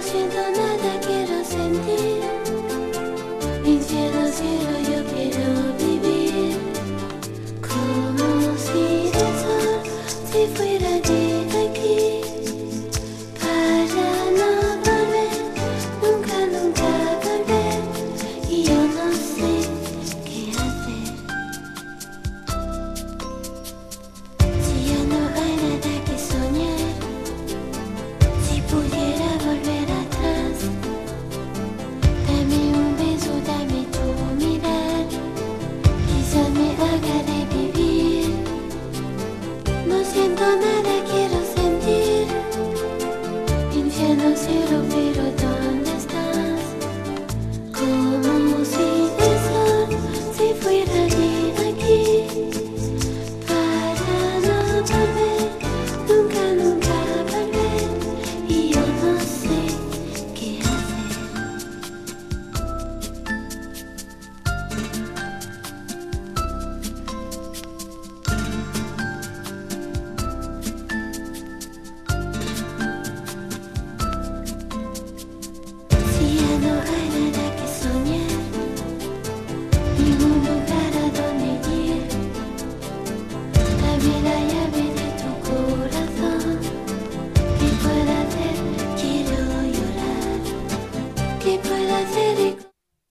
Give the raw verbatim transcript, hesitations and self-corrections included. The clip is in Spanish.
siento nada, quiero sentir. Infierno, cielo, yo quiero vivir. Como si el sol se fuera de aquí, para no volver, nunca, nunca volver. Y yo no sé qué hacer. Si ya no hay nada que soñar, si pudiera volver atrás, dame un beso, dame tu mirar, quizás me haga revivir. No siento nada, quiero sentir. Infierno, cielo,